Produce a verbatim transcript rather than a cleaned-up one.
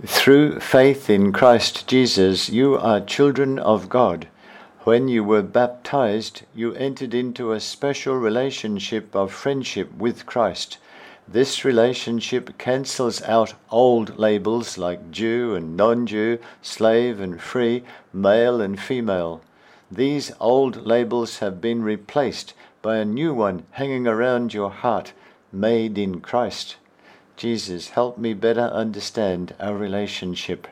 Through faith in Christ Jesus, you are children of God. When you were baptized, you entered into a special relationship of friendship with Christ. This relationship cancels out old labels like Jew and non-Jew, slave and free, male and female. These old labels have been replaced by a new one hanging around your heart, made in Christ. Jesus, help me better understand our relationship.